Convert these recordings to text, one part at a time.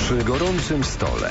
Przy gorącym stole.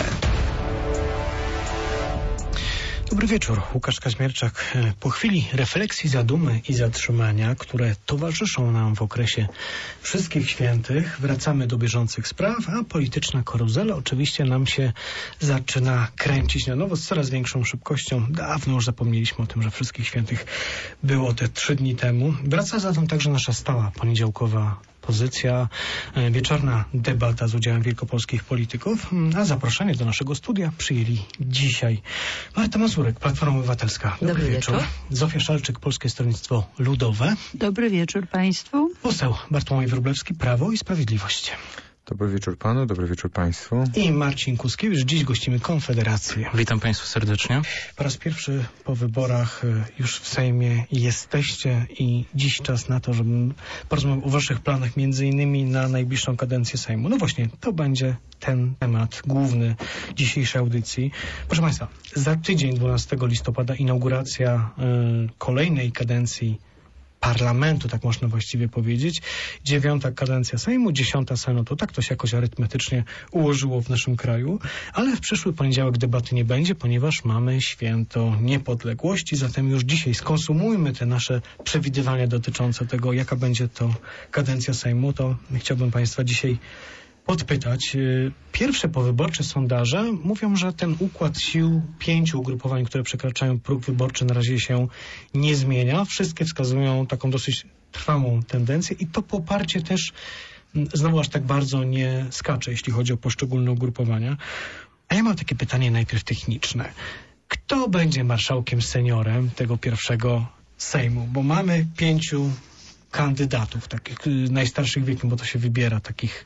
Dobry wieczór, Łukasz Kaźmierczak. Po chwili refleksji, zadumy i zatrzymania, które towarzyszą nam w okresie Wszystkich Świętych, wracamy do bieżących spraw, a polityczna karuzela oczywiście nam się zaczyna kręcić na nowo z coraz większą szybkością. Dawno już zapomnieliśmy o tym, że Wszystkich Świętych było te 3 dni temu. Wraca zatem także nasza stała poniedziałkowa pozycja, wieczorna debata z udziałem wielkopolskich polityków, a zaproszenie do naszego studia przyjęli dzisiaj Marta Mazurek, Platforma Obywatelska. Dobry wieczór. Zofia Szalczyk, Polskie Stronnictwo Ludowe. Dobry wieczór państwu. Poseł Bartłomiej Wróblewski, Prawo i Sprawiedliwość. Dobry wieczór panu, dobry wieczór państwu. I Marcin Kuskiewicz. Dziś gościmy Konfederację. Witam państwa serdecznie. Po raz pierwszy po wyborach już w Sejmie jesteście i dziś czas na to, żebym porozmawiał o waszych planach, między innymi na najbliższą kadencję Sejmu. No właśnie, to będzie ten temat główny dzisiejszej audycji. Proszę państwa, za tydzień, 12 listopada, inauguracja kolejnej kadencji Parlamentu, tak można właściwie powiedzieć. 9. kadencja Sejmu, 10. Senatu. Tak to się jakoś arytmetycznie ułożyło w naszym kraju. Ale w przyszły poniedziałek debaty nie będzie, ponieważ mamy święto niepodległości. Zatem już dzisiaj skonsumujmy te nasze przewidywania dotyczące tego, jaka będzie to kadencja Sejmu. To chciałbym państwa dzisiaj podpytać. Pierwsze powyborcze sondaże mówią, że ten układ sił 5 ugrupowań, które przekraczają próg wyborczy, na razie się nie zmienia. Wszystkie wskazują taką dosyć trwałą tendencję i to poparcie też znowu aż tak bardzo nie skacze, jeśli chodzi o poszczególne ugrupowania. A ja mam takie pytanie najpierw techniczne. Kto będzie marszałkiem seniorem tego pierwszego Sejmu? Bo mamy 5 kandydatów, takich najstarszych wiekiem, bo to się wybiera takich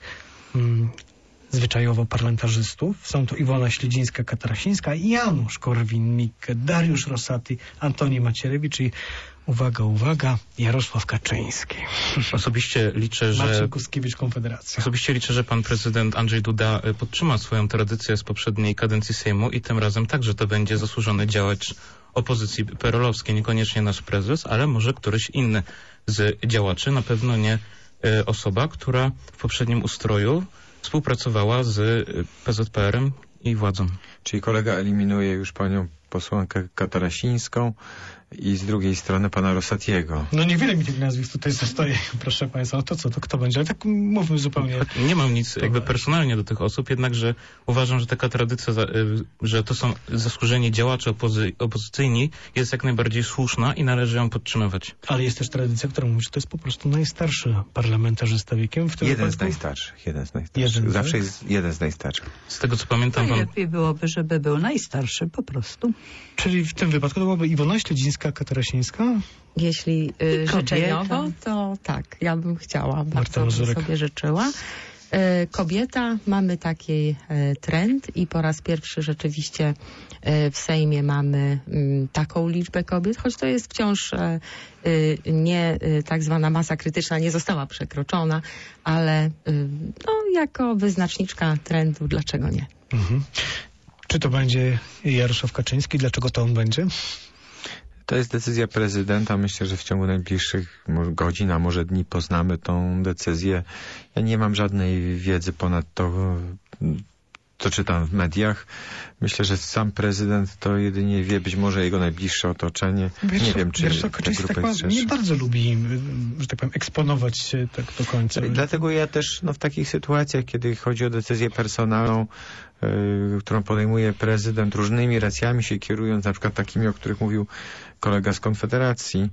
zwyczajowo parlamentarzystów. Są to Iwona Śledzińska-Katarasińska, Janusz Korwin-Mikke, Dariusz Rosati, Antoni Macierewicz i uwaga, Jarosław Kaczyński. Osobiście liczę, Marcin Kuskiewicz, Konfederacja. Osobiście liczę, że pan prezydent Andrzej Duda podtrzyma swoją tradycję z poprzedniej kadencji Sejmu i tym razem także to będzie zasłużony działacz opozycji PRL-owskiej, niekoniecznie nasz prezes, ale może któryś inny z działaczy, na pewno nie osoba, która w poprzednim ustroju współpracowała z PZPR-em i władzą. Czyli kolega eliminuje już panią posłankę Katarasińską i z drugiej strony pana Rosatiego. No niewiele mi tych nazwisk tutaj zostaje, proszę państwa. No to co, to kto będzie? Ale tak mówmy zupełnie. Nie mam nic jakby personalnie do tych osób, jednakże uważam, że taka tradycja, że to są zasłużeni działacze opozycyjni, jest jak najbardziej słuszna i należy ją podtrzymywać. Ale jest też tradycja, która mówi, że to jest po prostu najstarszy parlamentarzysta wiekiem. W tym jeden z najstarszych. Zawsze jest jeden z najstarszych. Z tego co pamiętam, Najlepiej byłoby, żeby był najstarszy po prostu. Czyli w tym wypadku to byłaby Iwona Śledzińska-Katarasińska? Jeśli życzeniowo, to tak, ja bym chciała, bardzo bym sobie życzyła. Kobieta, mamy taki trend i po raz pierwszy rzeczywiście w Sejmie mamy taką liczbę kobiet, choć to jest wciąż nie tak zwana masa krytyczna, nie została przekroczona, ale no, jako wyznaczniczka trendu, dlaczego nie? Mhm. Czy to będzie Jarosław Kaczyński? Dlaczego to on będzie? To jest decyzja prezydenta. Myślę, że w ciągu najbliższych godzin, a może dni poznamy tą decyzję. Ja nie mam żadnej wiedzy ponad to, co czytam w mediach. Myślę, że sam prezydent to jedynie wie, być może jego najbliższe otoczenie. Nie wiem, czy Jarosław Kaczyński nie bardzo lubi, że tak powiem, eksponować się tak do końca. Dlatego ja też w takich sytuacjach, kiedy chodzi o decyzję personalną, którą podejmuje prezydent, różnymi racjami się kierując, na przykład takimi, o których mówił kolega z Konfederacji,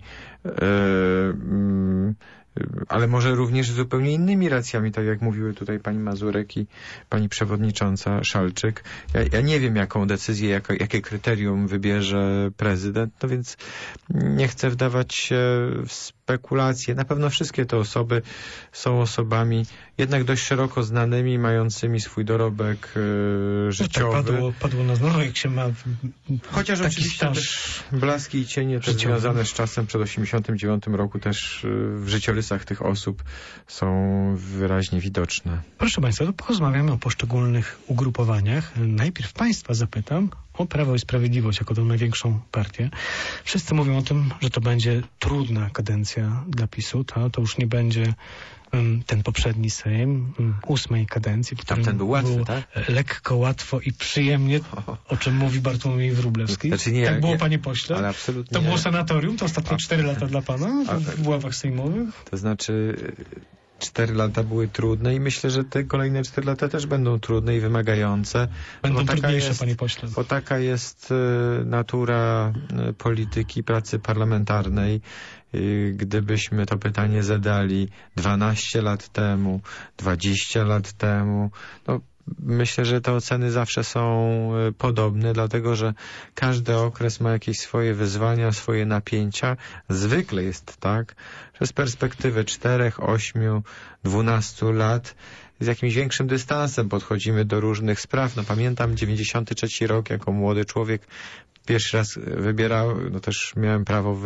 ale może również zupełnie innymi racjami, tak jak mówiły tutaj pani Mazurek i pani przewodnicząca Szalczyk. Ja nie wiem, jaką decyzję, jakie kryterium wybierze prezydent, no więc nie chcę wdawać się w spekulacje. Na pewno wszystkie te osoby są osobami jednak dość szeroko znanymi, mającymi swój dorobek życiowy. Tak padło na znowu, jak się ma chociaż oczywiście też blaski i cienie też związane z czasem przed 89 roku też w życiorysach tych osób są wyraźnie widoczne. Proszę państwa, to porozmawiamy o poszczególnych ugrupowaniach. Najpierw państwa zapytam o Prawo i Sprawiedliwość jako tą największą partię. Wszyscy mówią o tym, że to będzie trudna kadencja dla PiS-u. To już nie będzie ten poprzedni Sejm, 8 kadencji, w którym ten był łatwy, było tak? lekko, łatwo i przyjemnie, o czym mówi Bartłomiej Wróblewski. Znaczy nie, tak było, nie, panie pośle? ale absolutnie to było nie. sanatorium, to ostatnie 4 lata dla pana w ławach sejmowych? To znaczy 4 lata były trudne i myślę, że te kolejne 4 lata też będą trudne i wymagające. Będą trudniejsze, panie pośle. Bo taka jest natura polityki, pracy parlamentarnej. Gdybyśmy to pytanie zadali 12 lat temu, 20 lat temu, no myślę, że te oceny zawsze są podobne, dlatego że każdy okres ma jakieś swoje wyzwania, swoje napięcia. Zwykle jest tak, że z perspektywy 4, 8, 12 lat z jakimś większym dystansem podchodzimy do różnych spraw. No pamiętam 93 rok jako młody człowiek. Pierwszy raz wybierał, no też miałem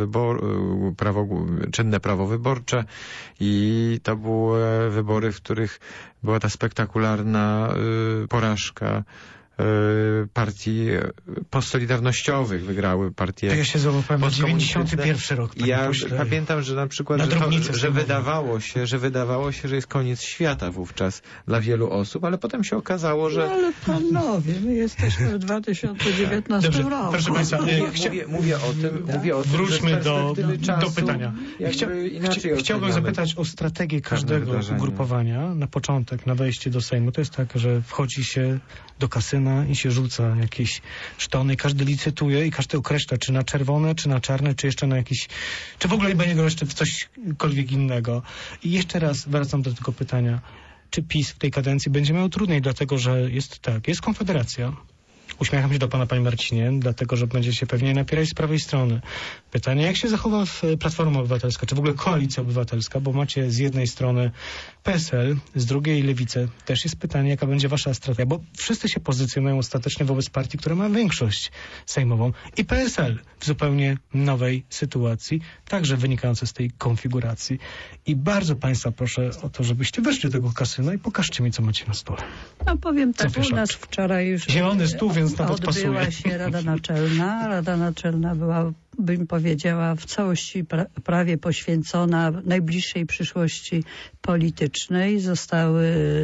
czynne prawo wyborcze i to były wybory, w których była ta spektakularna porażka partii postsolidarnościowych. Wygrały partie. To ja się załapałem na 91 rok. Ja pamiętam, że na przykład, że wydawało się, że jest koniec świata wówczas dla wielu osób, ale potem się okazało, że... No ale panowie, my jesteśmy w 2019 roku. Proszę państwa, mówię o tym, wróćmy do pytania. Chciałbym zapytać o strategię każdego ugrupowania na początek, na wejście do Sejmu. To jest tak, że wchodzi się do kasyna i się rzuca jakieś sztony. Każdy licytuje i każdy określa, czy na czerwone, czy na czarne, czy jeszcze na jakieś... Czy w ogóle będzie go jeszcze w cośkolwiek innego. I jeszcze raz wracam do tego pytania. Czy PiS w tej kadencji będzie miał trudniej, dlatego że jest Konfederacja. Uśmiecham się do pana, panie Marcinie, dlatego że będziecie pewnie napierać z prawej strony. Pytanie, jak się zachowa Platforma Obywatelska, czy w ogóle Koalicja Obywatelska, bo macie z jednej strony PSL, z drugiej Lewicę. Też jest pytanie, jaka będzie wasza strategia, bo wszyscy się pozycjonują ostatecznie wobec partii, która ma większość sejmową. I PSL w zupełnie nowej sytuacji, także wynikające z tej konfiguracji. I bardzo państwa proszę o to, żebyście weszli do tego kasyna i pokażcie mi, co macie na stole. No powiem tak, u nas wczoraj już zielony stół, więc nawet odbyła pasuje. się Rada Naczelna. Rada Naczelna była, bym powiedziała, w całości prawie poświęcona najbliższej przyszłości politycznej. Został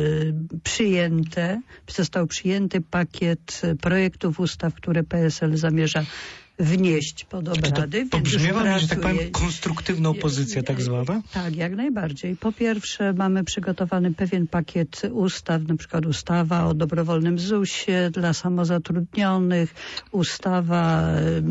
przyjęty pakiet projektów ustaw, które PSL zamierza wnieść pod obrady. To brzmiewa mi, że tak powiem, konstruktywna opozycja tak zwana? Tak, jak najbardziej. Po pierwsze mamy przygotowany pewien pakiet ustaw, na przykład ustawa o dobrowolnym ZUS-ie dla samozatrudnionych, ustawa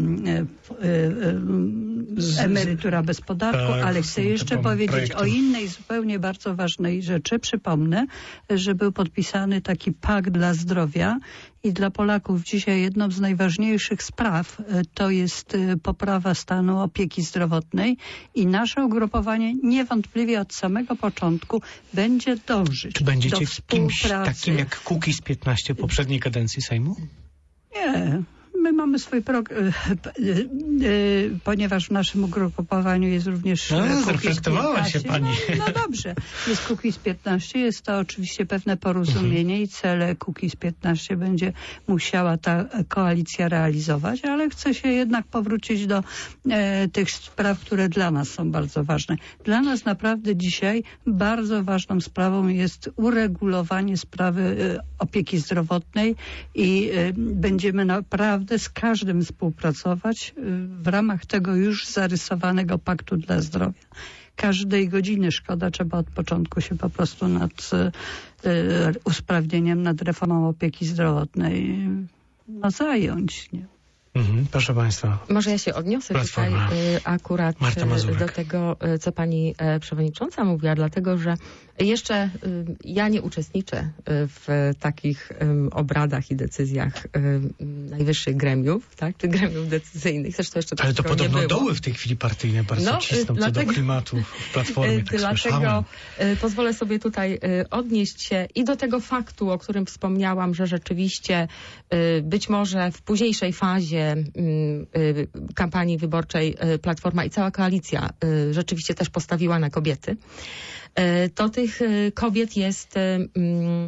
emerytura bez podatku, tak, ale chcę jeszcze powiedzieć o innej zupełnie bardzo ważnej rzeczy. Przypomnę, że był podpisany taki pakt dla zdrowia i dla Polaków dzisiaj jedną z najważniejszych spraw to jest poprawa stanu opieki zdrowotnej i nasze ugrupowanie niewątpliwie od samego początku będzie dążyć Czy będziecie do kimś współpracy. takim jak Kukiz 15 poprzedniej kadencji Sejmu? Nie. My mamy swój program, ponieważ w naszym ugrupowaniu jest również zreflektowała się pani. No dobrze, jest Kukiz 15, jest to oczywiście pewne porozumienie i cele Kukiz 15 będzie musiała ta koalicja realizować, ale chcę się jednak powrócić do tych spraw, które dla nas są bardzo ważne. Dla nas naprawdę dzisiaj bardzo ważną sprawą jest uregulowanie sprawy opieki zdrowotnej i będziemy naprawdę z każdym współpracować w ramach tego już zarysowanego paktu dla zdrowia. Każdej godziny szkoda, trzeba od początku się po prostu nad usprawnieniem, nad reformą opieki zdrowotnej zająć. Nie? Proszę państwa. Może ja się odniosę tutaj akurat do tego, co pani przewodnicząca mówiła, dlatego że jeszcze ja nie uczestniczę w takich obradach i decyzjach najwyższych gremiów, tak, czy gremiów decyzyjnych. Zresztą jeszcze ale to podobno doły w tej chwili partyjne bardzo cisną co do klimatu w Platformie, tak dlatego pozwolę sobie tutaj odnieść się i do tego faktu, o którym wspomniałam, że rzeczywiście być może w późniejszej fazie kampanii wyborczej Platforma i cała koalicja rzeczywiście też postawiła na kobiety, to tych kobiet jest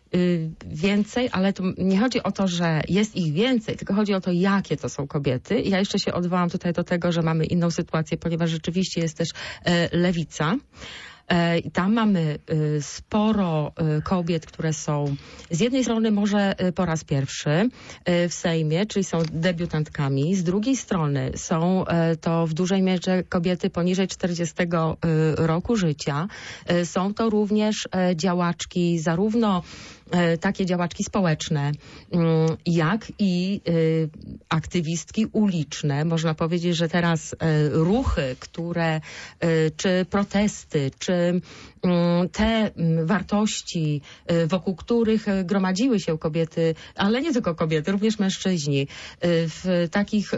więcej, ale tu nie chodzi o to, że jest ich więcej, tylko chodzi o to, jakie to są kobiety. Ja jeszcze się odwołam tutaj do tego, że mamy inną sytuację, ponieważ rzeczywiście jest też lewica. I tam mamy sporo kobiet, które są z jednej strony może po raz pierwszy w Sejmie, czyli są debiutantkami, z drugiej strony są to w dużej mierze kobiety poniżej 40 roku życia. Są to również działaczki, zarówno takie działaczki społeczne, jak i aktywistki uliczne. Można powiedzieć, że teraz ruchy, które, czy protesty, czy te wartości, wokół których gromadziły się kobiety, ale nie tylko kobiety, również mężczyźni, w takich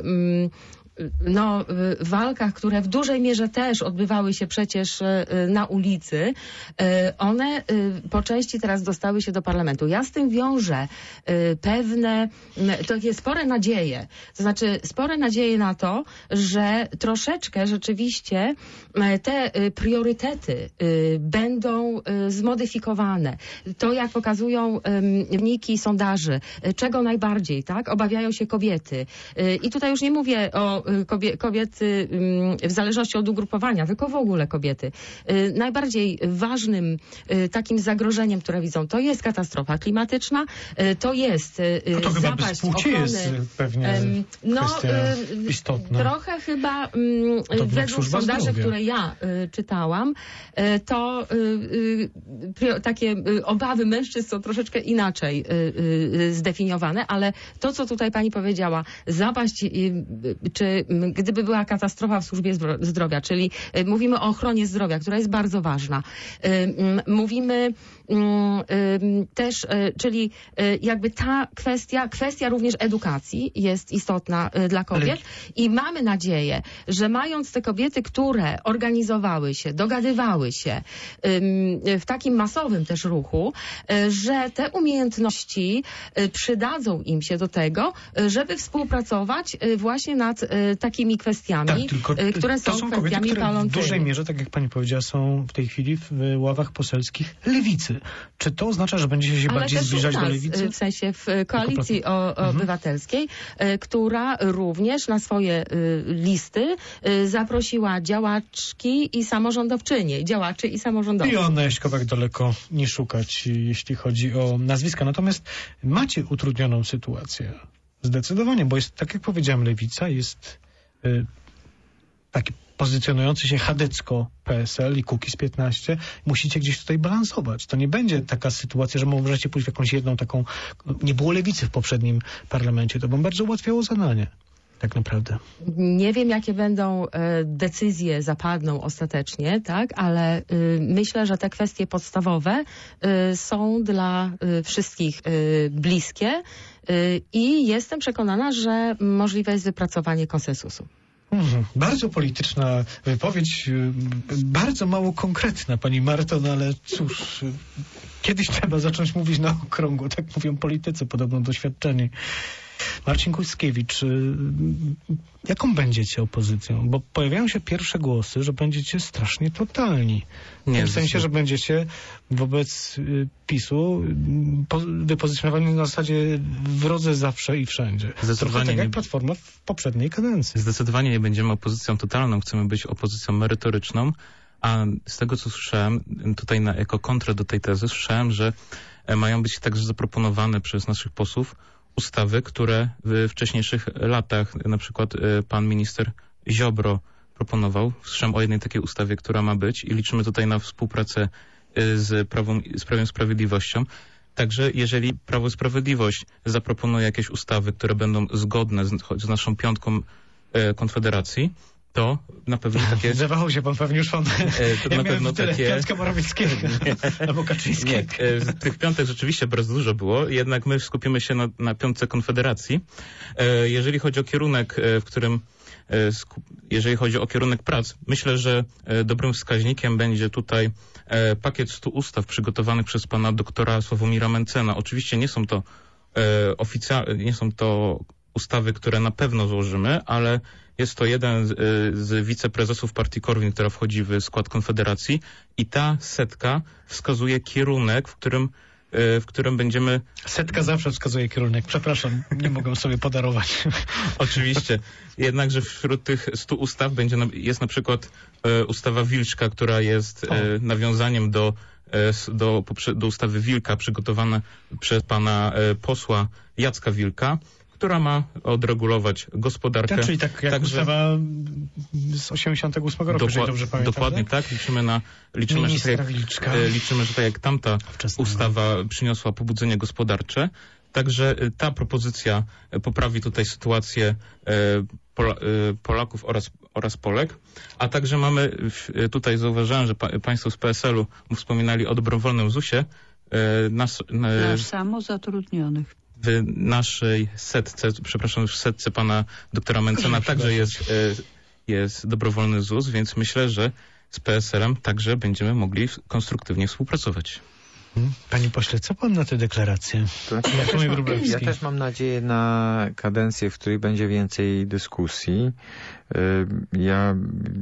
walkach, które w dużej mierze też odbywały się przecież na ulicy, one po części teraz dostały się do parlamentu. Ja z tym wiążę pewne, takie spore nadzieje. To znaczy spore nadzieje na to, że troszeczkę rzeczywiście te priorytety będą zmodyfikowane. To, jak pokazują wyniki sondaży, czego najbardziej, tak, obawiają się kobiety. I tutaj już nie mówię o kobiety w zależności od ugrupowania, tylko w ogóle kobiety. Najbardziej ważnym takim zagrożeniem, które widzą, to jest katastrofa klimatyczna, to jest to chyba bez płci jest pewnie kwestia istotna. Trochę chyba według sondaży, które ja czytałam, to takie obawy mężczyzn są troszeczkę inaczej zdefiniowane, ale to, co tutaj pani powiedziała, zapaść, czy gdyby była katastrofa w służbie zdrowia, czyli mówimy o ochronie zdrowia, która jest bardzo ważna. Mówimy też, czyli jakby ta kwestia również edukacji jest istotna dla kobiet i mamy nadzieję, że mając te kobiety, które organizowały się, dogadywały się w takim masowym też ruchu, że te umiejętności przydadzą im się do tego, żeby współpracować właśnie nad takimi kwestiami, które są kwestiami kobiety, które palącymi. W dużej mierze, tak jak pani powiedziała, są w tej chwili w ławach poselskich lewicy. Czy to oznacza, że będzie się bardziej zbliżać do lewicy? W sensie w Koalicji Obywatelskiej, która również na swoje listy zaprosiła działaczki i samorządowczynie, działaczy i samorządowców. I Joanna Jaśkowiak daleko nie szukać, jeśli chodzi o nazwiska. Natomiast macie utrudnioną sytuację. Zdecydowanie, bo jest, tak jak powiedziałem, lewica jest taki pozycjonujący się chadecko PSL i Kukiz 15. Musicie gdzieś tutaj balansować. To nie będzie taka sytuacja, że możecie pójść w jakąś jedną taką... Nie było lewicy w poprzednim parlamencie. To wam bardzo ułatwiało zadanie. Tak naprawdę. Nie wiem, jakie będą decyzje zapadną ostatecznie, tak, ale myślę, że te kwestie podstawowe są dla wszystkich bliskie i jestem przekonana, że możliwe jest wypracowanie konsensusu. Bardzo polityczna wypowiedź, bardzo mało konkretna, pani Marto, no ale cóż, kiedyś trzeba zacząć mówić na okrągło, tak mówią politycy, podobno doświadczeni. Marcin Kuskiewicz, jaką będziecie opozycją? Bo pojawiają się pierwsze głosy, że będziecie strasznie totalni. W tym sensie, że będziecie wobec PiS-u wypozycjonowani na zasadzie wrodze zawsze i wszędzie. Trochę tak jak Platforma w poprzedniej kadencji. Zdecydowanie nie będziemy opozycją totalną, chcemy być opozycją merytoryczną, a z tego, co słyszałem, tutaj jako kontrę do tej tezy, słyszałem, że mają być także zaproponowane przez naszych posłów ustawy, które w wcześniejszych latach, na przykład pan minister Ziobro proponował. Słyszałem o jednej takiej ustawie, która ma być i liczymy tutaj na współpracę z Prawem i Sprawiedliwością. Także jeżeli Prawo i Sprawiedliwość zaproponuje jakieś ustawy, które będą zgodne z naszą piątką Konfederacji, to na pewno takie... Zawahał się pan pewnie już pan. To na pewno takie... Jacka Morawieckiego albo Kaczyńskiego. Nie, tych piątek rzeczywiście bardzo dużo było, jednak my skupimy się na piątce Konfederacji. Jeżeli chodzi o kierunek, w którym jeżeli chodzi o kierunek prac, myślę, że dobrym wskaźnikiem będzie tutaj pakiet 100 ustaw przygotowanych przez pana doktora Sławomira Mencena. Oczywiście nie są to nie są to ustawy, które na pewno złożymy, ale jest to jeden z wiceprezesów partii Korwin, która wchodzi w skład Konfederacji i ta setka wskazuje kierunek, w którym w którym będziemy... Setka zawsze wskazuje kierunek. Przepraszam, nie mogę sobie podarować. Oczywiście. Jednakże wśród tych 100 ustaw jest na przykład ustawa Wilczka, która jest nawiązaniem do ustawy Wilka, przygotowana przez pana posła Jacka Wilka, która ma odregulować gospodarkę. Czyli tak jak ustawa z 88 roku, jeżeli dobrze pamiętam. Dokładnie tak. Liczymy, że tak jak tamta ustawa przyniosła pobudzenie gospodarcze, także ta propozycja poprawi tutaj sytuację Polaków oraz Polek. A także mamy, tutaj zauważyłem, że państwo z PSL-u wspominali o dobrowolnym ZUS-ie. Dla samozatrudnionych. W naszej setce pana doktora Mencena także jest dobrowolny ZUS, więc myślę, że z PSL-em także będziemy mogli konstruktywnie współpracować. Panie pośle, co pan na tę deklarację? Ja też mam nadzieję na kadencję, w której będzie więcej dyskusji. Ja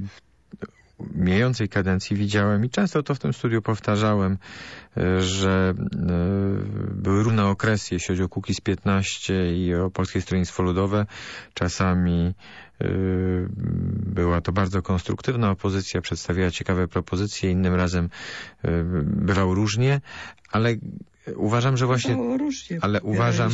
w mijającej kadencji widziałem i często to w tym studiu powtarzałem, że były różne okresy, jeśli chodzi o Kukiz 15 i o Polskie Stronnictwo Ludowe. Czasami była to bardzo konstruktywna opozycja, przedstawiała ciekawe propozycje, innym razem bywało różnie, ale uważam, że właśnie... Ale uważam...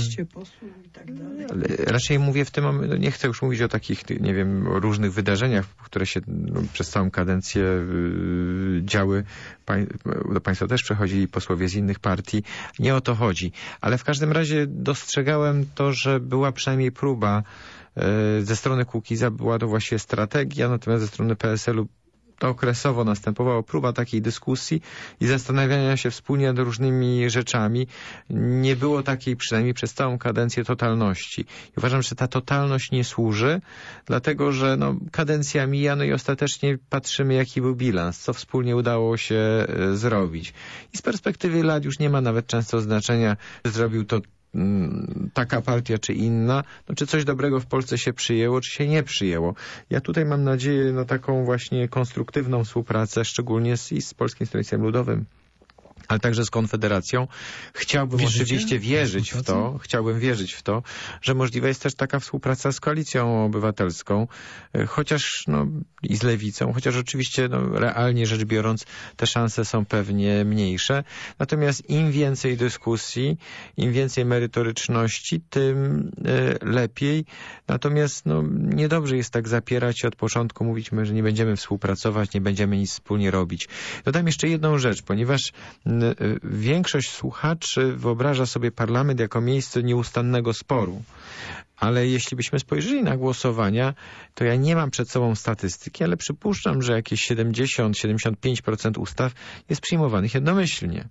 Ale raczej mówię w tym momencie, nie chcę już mówić o takich, nie wiem, różnych wydarzeniach, które się przez całą kadencję działy. Do państwa też przechodzili posłowie z innych partii. Nie o to chodzi. Ale w każdym razie dostrzegałem to, że była przynajmniej próba ze strony Kukiza, była to właściwie strategia, natomiast ze strony PSL-u to okresowo następowała próba takiej dyskusji i zastanawiania się wspólnie nad różnymi rzeczami. Nie było takiej przynajmniej przez całą kadencję totalności. I uważam, że ta totalność nie służy, dlatego że kadencja mija, i ostatecznie patrzymy, jaki był bilans, co wspólnie udało się zrobić. I z perspektywy lat już nie ma nawet często znaczenia, czy zrobił to taka partia czy inna, czy coś dobrego w Polsce się przyjęło, czy się nie przyjęło. Ja tutaj mam nadzieję na taką właśnie konstruktywną współpracę, szczególnie z Polskim Stronnictwem Ludowym, ale także z Konfederacją. Chciałbym oczywiście wierzyć w to, że możliwa jest też taka współpraca z Koalicją Obywatelską, chociaż i z Lewicą, chociaż oczywiście realnie rzecz biorąc te szanse są pewnie mniejsze. Natomiast im więcej dyskusji, im więcej merytoryczności, tym lepiej. Natomiast niedobrze jest tak zapierać się od początku, mówić, że nie będziemy współpracować, nie będziemy nic wspólnie robić. Dodam jeszcze jedną rzecz, ponieważ większość słuchaczy wyobraża sobie parlament jako miejsce nieustannego sporu. Ale jeśli byśmy spojrzeli na głosowania, to ja nie mam przed sobą statystyki, ale przypuszczam, że jakieś 70-75% ustaw jest przyjmowanych jednomyślnie.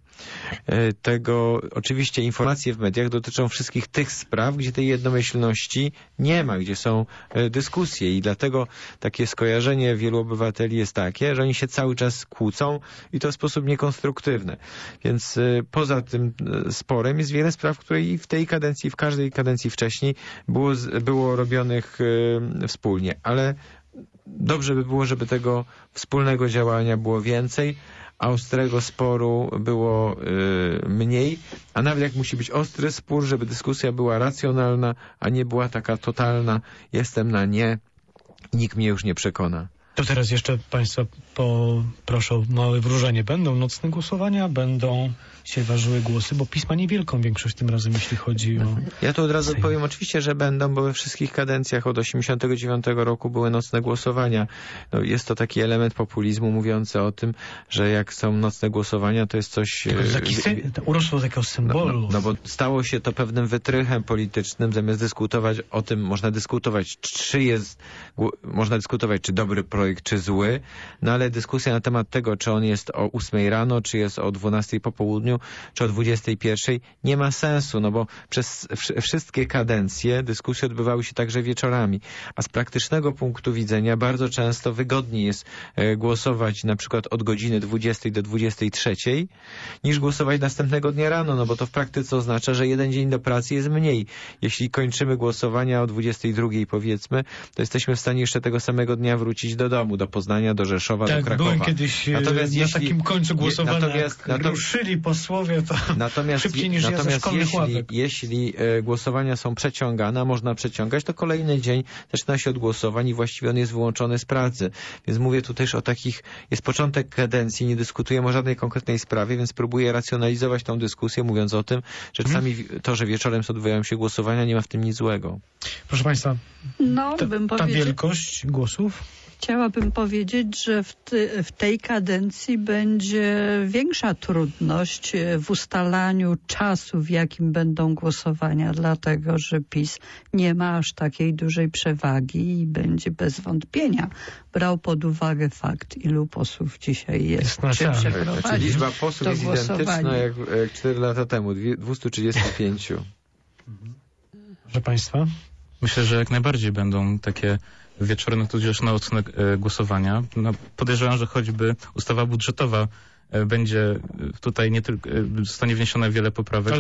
Oczywiście informacje w mediach dotyczą wszystkich tych spraw, gdzie tej jednomyślności nie ma, gdzie są dyskusje i dlatego takie skojarzenie wielu obywateli jest takie, że oni się cały czas kłócą i to w sposób niekonstruktywny. Więc poza tym sporem jest wiele spraw, które i w tej kadencji, w każdej kadencji wcześniej było robionych wspólnie, ale dobrze by było, żeby tego wspólnego działania było więcej, a ostrego sporu było mniej, a nawet jak musi być ostry spór, żeby dyskusja była racjonalna, a nie była taka totalna, jestem na nie, nikt mnie już nie przekona. To teraz jeszcze państwa proszę o małe wróżenie. Będą nocne głosowania, będą się ważyły głosy, bo PiS ma niewielką większość tym razem, jeśli chodzi o... Ja tu od razu powiem oczywiście, że będą, bo we wszystkich kadencjach od 1989 roku były nocne głosowania. Jest to taki element populizmu mówiący o tym, że jak są nocne głosowania, to jest coś... urosło do takiego symbolu. Bo stało się to pewnym wytrychem politycznym, zamiast dyskutować o tym, można dyskutować, czy dobry projekt, czy zły, ale dyskusja na temat tego, czy on jest o 8 rano, czy jest o 12 po południu, czy o 21 nie ma sensu, bo przez wszystkie kadencje dyskusje odbywały się także wieczorami, a z praktycznego punktu widzenia bardzo często wygodniej jest głosować na przykład od godziny 20 do 23 niż głosować następnego dnia rano, bo to w praktyce oznacza, że jeden dzień do pracy jest mniej. Jeśli kończymy głosowania o 22 powiedzmy, to jesteśmy w stanie jeszcze tego samego dnia wrócić do domu, do Poznania, do Rzeszowa, do Krakowa. Byłem kiedyś na takim końcu głosowania, ruszyli posłowie, to szybciej niż ja ze szkolnych ławek. Jeśli głosowania są przeciągane, a można przeciągać, to kolejny dzień zaczyna się od głosowań i właściwie on jest wyłączony z pracy. Więc mówię tu też o takich, jest początek kadencji, nie dyskutujemy o żadnej konkretnej sprawie, więc próbuję racjonalizować tą dyskusję, mówiąc o tym, że czasami to, że wieczorem odbywają się głosowania, nie ma w tym nic złego. Proszę Państwa, ta wielkość głosów? Chciałabym powiedzieć, że w tej kadencji będzie większa trudność w ustalaniu czasu, w jakim będą głosowania, dlatego że PiS nie ma aż takiej dużej przewagi i będzie bez wątpienia brał pod uwagę fakt, ilu posłów dzisiaj jest. Czyli liczba posłów jest identyczna jak 4 lata temu, 235. Proszę Państwa? Myślę, że jak najbardziej będą takie wieczorne tudzież nocne głosowania. Podejrzewam, że choćby ustawa budżetowa będzie tutaj nie tylko, zostanie wniesione wiele poprawek,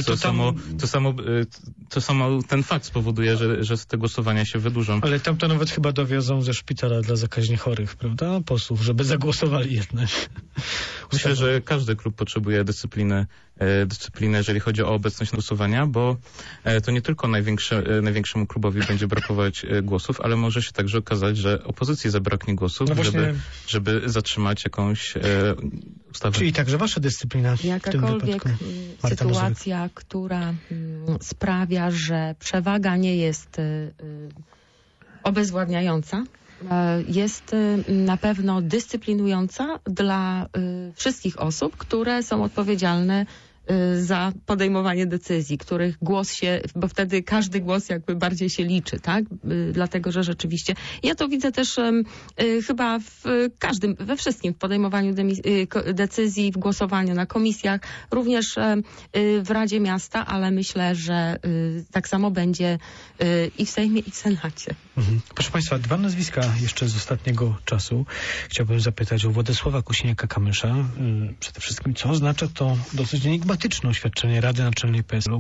to samo ten fakt spowoduje, że te głosowania się wydłużą. Ale tam to nawet chyba dowiozą ze szpitala dla zakaźnie chorych, prawda? Posłów, żeby zagłosowali jednak. Myślę, że każdy klub potrzebuje dyscypliny, jeżeli chodzi o obecność głosowania, bo to nie tylko największemu klubowi będzie brakować głosów, ale może się także okazać, że opozycji zabraknie głosów, żeby zatrzymać jakąś ustawę. Czyli także wasza dyscyplina. Jakakolwiek sytuacja, która sprawia, że przewaga nie jest obezwładniająca, jest na pewno dyscyplinująca dla wszystkich osób, które są odpowiedzialne za podejmowanie decyzji, których głos się, bo wtedy każdy głos jakby bardziej się liczy, tak? Dlatego, że rzeczywiście, ja to widzę też chyba we wszystkim, w podejmowaniu decyzji, w głosowaniu na komisjach, również w Radzie Miasta, ale myślę, że tak samo będzie i w Sejmie, i w Senacie. Proszę Państwa, 2 nazwiska jeszcze z ostatniego czu. Chciałbym zapytać o Władysława Kosiniaka-Kamysza. Przede wszystkim, co oznacza to dosyć enigmatyczne oświadczenie Rady Naczelnej PSL-u,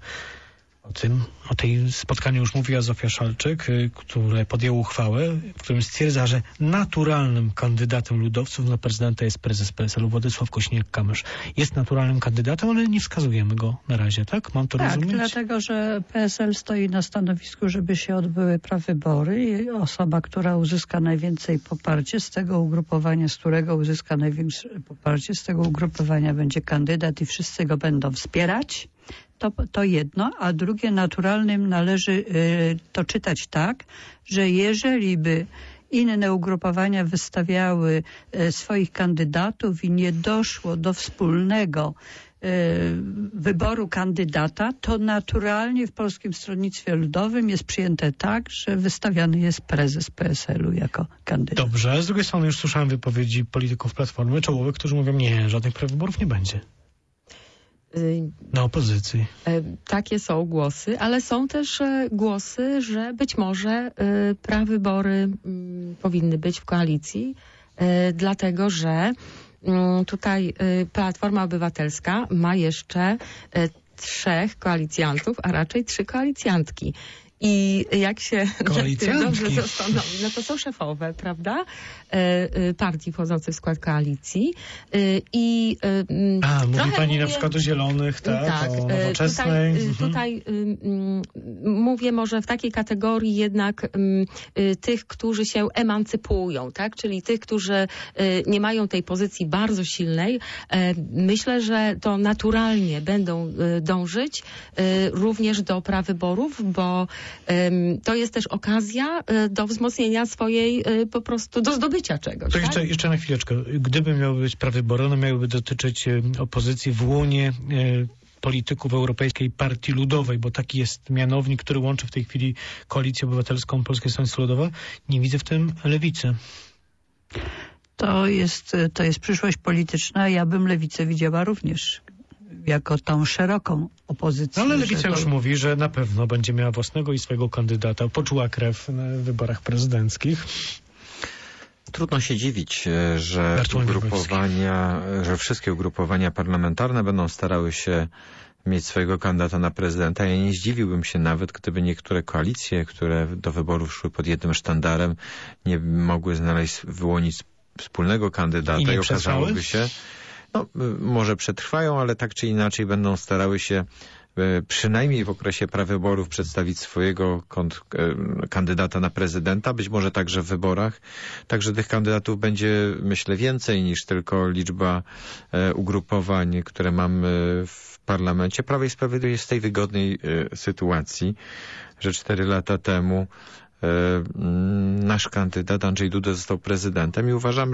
o tej spotkaniu już mówiła Zofia Szalczyk, które podjęło uchwałę, w którym stwierdza, że naturalnym kandydatem ludowców na prezydenta jest prezes PSL-u Władysław Kosiniak-Kamysz. Jest naturalnym kandydatem, ale nie wskazujemy go na razie, tak? Mam to rozumieć? Tak, dlatego, że PSL stoi na stanowisku, żeby się odbyły prawybory i osoba, która uzyska najwięcej poparcie z tego ugrupowania, z którego uzyska największe poparcie, z tego ugrupowania będzie kandydat i wszyscy go będą wspierać. To jedno, a drugie, naturalnym należy to czytać tak, że jeżeli by inne ugrupowania wystawiały swoich kandydatów i nie doszło do wspólnego wyboru kandydata, to naturalnie w Polskim Stronnictwie Ludowym jest przyjęte tak, że wystawiany jest prezes PSL-u jako kandydat. Dobrze, ale z drugiej strony już słyszałem wypowiedzi polityków Platformy czołowych, którzy mówią, nie, żadnych prawyborów nie będzie. Na opozycji. Takie są głosy, ale są też głosy, że być może prawybory powinny być w koalicji, dlatego że tutaj Platforma Obywatelska ma jeszcze 3 koalicjantów, a raczej 3 koalicjantki. I jak się dobrze zastanowi, no to są szefowe, prawda? Partii wchodzących w skład koalicji. Mówi pani na przykład o Zielonych, tak? O Nowoczesnej. Tutaj mówię może w takiej kategorii jednak tych, którzy się emancypują, tak? Czyli tych, którzy nie mają tej pozycji bardzo silnej. Myślę, że to naturalnie będą dążyć również do prawyborów, bo to jest też okazja do wzmocnienia swojej po prostu, do zdobycia czegoś. To tak? jeszcze na chwileczkę. Gdyby miały być prawybory, one miałyby dotyczyć opozycji w łonie polityków Europejskiej Partii Ludowej, bo taki jest mianownik, który łączy w tej chwili Koalicję Obywatelską, Polskie Stronnictwo Ludowe. Nie widzę w tym lewicy. To jest przyszłość polityczna. Ja bym lewicę widziała również jako tą szeroką opozycję. Ale lewica już mówi, że na pewno będzie miała własnego i swojego kandydata. Poczuła krew na wyborach prezydenckich. Trudno się dziwić, że wszystkie ugrupowania parlamentarne będą starały się mieć swojego kandydata na prezydenta. Ja nie zdziwiłbym się nawet, gdyby niektóre koalicje, które do wyborów szły pod jednym sztandarem, nie mogły wyłonić wspólnego kandydata i okazałoby się, no może przetrwają, ale tak czy inaczej będą starały się przynajmniej w okresie prawyborów przedstawić swojego kandydata na prezydenta, być może także w wyborach. Także tych kandydatów będzie, myślę, więcej niż tylko liczba ugrupowań, które mamy w parlamencie. Prawo i Sprawiedliwość jest w tej wygodnej sytuacji, że 4 lata temu nasz kandydat Andrzej Duda został prezydentem i uważam,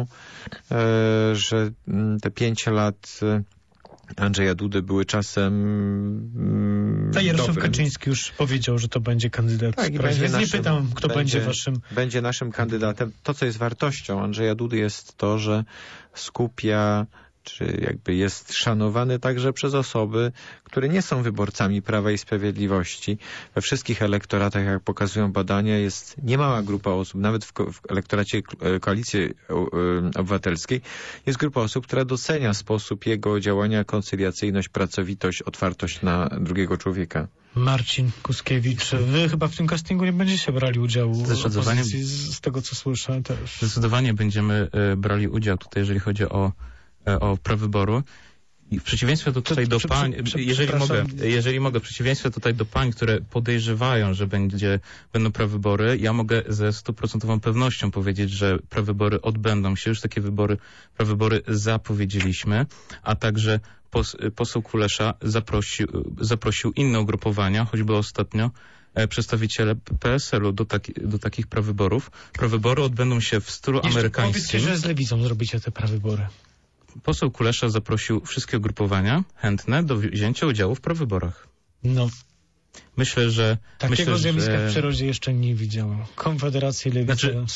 że te 5 lat Andrzeja Dudy były czasem Jarosław Kaczyński już powiedział, że to będzie kandydat. Tak, nie pytam, kto będzie waszym... Będzie naszym kandydatem. To, co jest wartością Andrzeja Dudy, jest to, że skupia, czy jakby jest szanowany także przez osoby, które nie są wyborcami Prawa i Sprawiedliwości. We wszystkich elektoratach, jak pokazują badania, jest niemała grupa osób, nawet w elektoracie Koalicji Obywatelskiej, jest grupa osób, która docenia sposób jego działania, koncyliacyjność, pracowitość, otwartość na drugiego człowieka. Marcin Kuskiewicz, wy chyba w tym castingu nie będziecie brali udziału z tego, co słyszę też. Zdecydowanie będziemy brali udział tutaj, jeżeli chodzi o prawyboru. I w przeciwieństwie tutaj do pań, jeżeli mogę, w przeciwieństwie tutaj do pań, które podejrzewają, że będą prawybory, ja mogę ze 100% pewnością powiedzieć, że prawybory odbędą się. Już takie prawybory zapowiedzieliśmy, a także poseł Kulesza zaprosił inne ugrupowania, choćby ostatnio przedstawiciele PSL-u do takich prawyborów. Prawybory odbędą się w stylu amerykańskim. Powiedzcie, że z Lewicą zrobicie te prawybory. Poseł Kulesza zaprosił wszystkie ugrupowania chętne do wzięcia udziału w prawyborach. No. Myślę, że... Takiego zjawiska w przyrodzie jeszcze nie widziałem. Konfederacja, Lewica... Znaczy,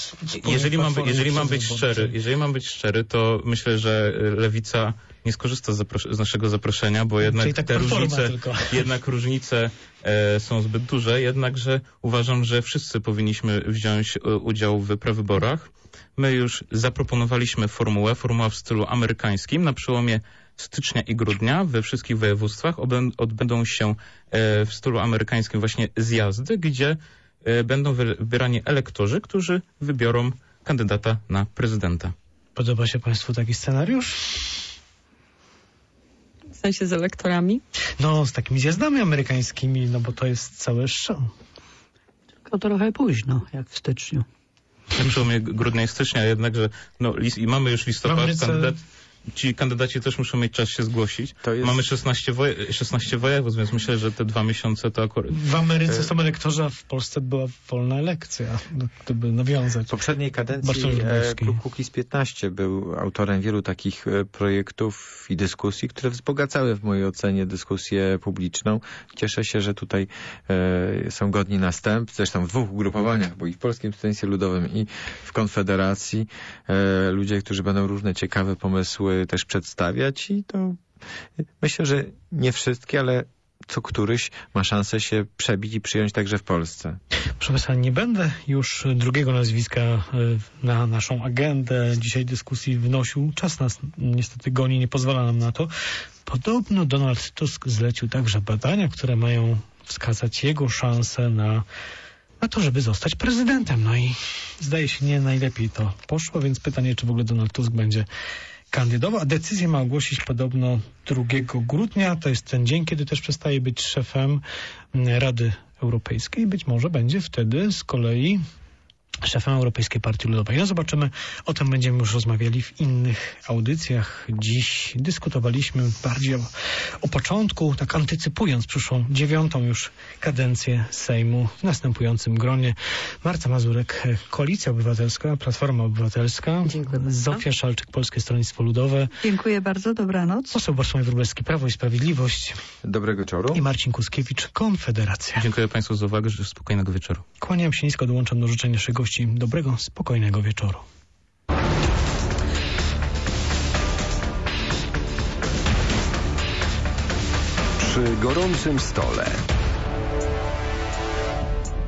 jeżeli mam być szczery, to myślę, że Lewica nie skorzysta z naszego zaproszenia, bo jednak różnice są zbyt duże, jednakże uważam, że wszyscy powinniśmy wziąć udział w prawyborach. My już zaproponowaliśmy formuła w stylu amerykańskim. Na przełomie stycznia i grudnia we wszystkich województwach odbędą się w stylu amerykańskim właśnie zjazdy, gdzie będą wybierani elektorzy, którzy wybiorą kandydata na prezydenta. Podoba się państwu taki scenariusz? W sensie z elektorami? No, z takimi zjazdami amerykańskimi, no bo to jest całe show. Tylko trochę późno, jak w styczniu. Na przełomie grudnia i stycznia, jednakże i mamy już listopad, ci kandydaci też muszą mieć czas się zgłosić. Mamy 16 województw, więc myślę, że te 2 miesiące to akurat... W Ameryce są elektorzy, a w Polsce była wolna elekcja, gdyby nawiązać. W poprzedniej kadencji klub Kukiz15 był autorem wielu takich projektów i dyskusji, które wzbogacały w mojej ocenie dyskusję publiczną. Cieszę się, że tutaj są godni następcy, zresztą w 2 ugrupowaniach, bo i w Polskim Stronnictwie Ludowym, i w Konfederacji. Ludzie, którzy będą różne ciekawe pomysły też przedstawiać i to myślę, że nie wszystkie, ale co któryś ma szansę się przebić i przyjąć także w Polsce. Proszę Państwa, nie będę już drugiego nazwiska na naszą agendę dzisiaj dyskusji wnosił. Czas nas niestety goni, nie pozwala nam na to. Podobno Donald Tusk zlecił także badania, które mają wskazać jego szansę na to, żeby zostać prezydentem. No i zdaje się, nie najlepiej to poszło, więc pytanie, czy w ogóle Donald Tusk będzie kandydował, a decyzję ma ogłosić podobno 2 grudnia. To jest ten dzień, kiedy też przestaje być szefem Rady Europejskiej. Być może będzie wtedy z kolei szefem Europejskiej Partii Ludowej. No zobaczymy, o tym będziemy już rozmawiali w innych audycjach. Dziś dyskutowaliśmy bardziej o początku, tak antycypując przyszłą 9. już kadencję Sejmu w następującym gronie. Marta Mazurek, Koalicja Obywatelska, Platforma Obywatelska. Dziękuję bardzo. Zofia Szalczyk, Polskie Stronnictwo Ludowe. Dziękuję bardzo, dobranoc. Poseł Bartłomiej Wróblewski, Prawo i Sprawiedliwość. Dobrego wieczoru. I Marcin Kuskiewicz, Konfederacja. Dziękuję Państwu za uwagę, życzę spokojnego wieczoru. Kłaniam się nisko, dołączam do życzenia naszych gości. Dobrego, spokojnego wieczoru. Przy gorącym stole.